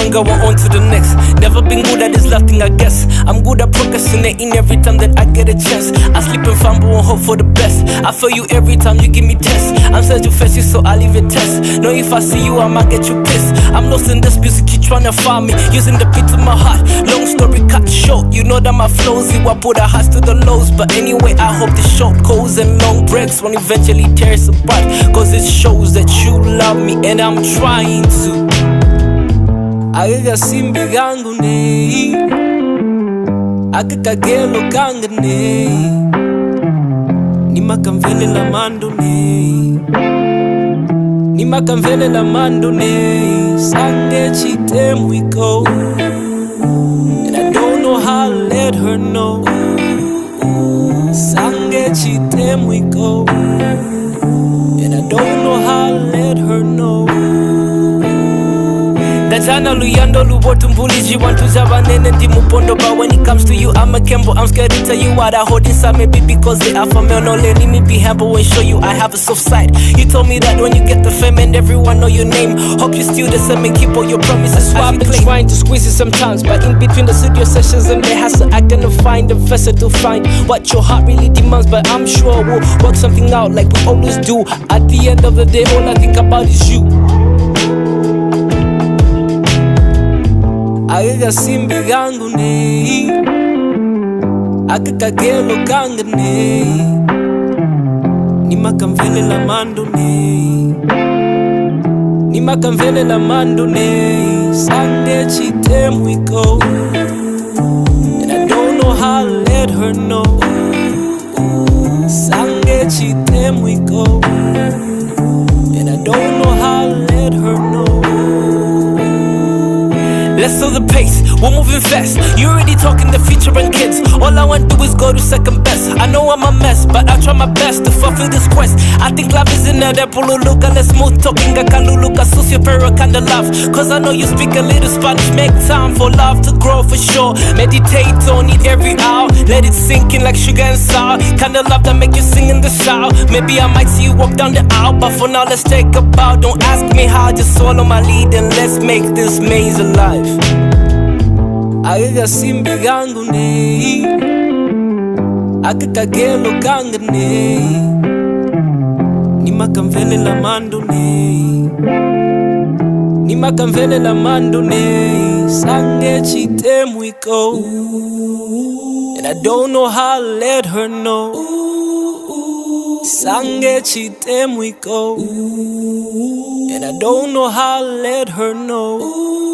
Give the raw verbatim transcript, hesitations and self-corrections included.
one, go on to the next. Never been good at this love thing, I guess. I'm good at procrastinating every time that I get a chance. I sleep and fumble and hope for the best. I feel you every time you give me tests. I'm sad to face you, so I leave a test. Know if I see you, I might get you pissed. I'm lost in this music, keep trying to find me. Using the beat to my heart. Long story cut short, you know that my flows, you I put our hearts to the lows. But anyway, I hope the short goes and long breaks won't eventually tear us apart. Cause it shows that you love me and I'm trying to. Aga simbi gangu ne, aga kagelo kanga ne, Nima kamvele la mando ne, Nima kamvele la mando ne, Sange chitem we go, and I don't know how to let her know. Sange chitem we go, and I don't know how to let her know. Dajana luyando lubotu mbuliji wantuza banene ndi mupondo. But when it comes to you, I'm a Kembo. I'm scared to tell you what I hold inside, maybe because they are for me. No, let me be humble and show you I have a soft side. You told me that when you get the fame and everyone know your name, hope you still the same and keep all your promises. I've been trying to squeeze it sometimes, but in between the studio sessions and the hassle, I cannot find a vessel to find what your heart really demands. But I'm sure we'll work something out like we always do. At the end of the day, all I think about is you. Aga simbi gangu ne, aga kagelo kanga ne, Nima kamvele la mando ne, Nima kamvele la mando ne, Sange chitem we go, and I don't know how to let her know. Sange chitem we go, and I don't know how to let her know. Let's slow the pace, we're moving fast. You already talking the future and kids. All I want to do is go to second best. I know I'm a mess, but I try my best to fulfill this quest. I think love is in there, pululuka. Let's smooth talking, kaluluka, sucio pero kinda love. Cause I know you speak a little Spanish. Make time for love to grow for sure. Meditate on it every hour. Let it sink in like sugar and sour. Kinda love that make you sing in the shower. Maybe I might see you walk down the aisle, but for now let's take a bow. Don't ask me how, just follow my lead and let's make this maze alive. Aga simbi gangu ne, aga kagelo kanga ne, Nima kamvele la mando ne, Nima kamvele la mando ne, Sange chitem we go, and I don't know how to let her know. Sange chitem we go, and I don't know how to let her know.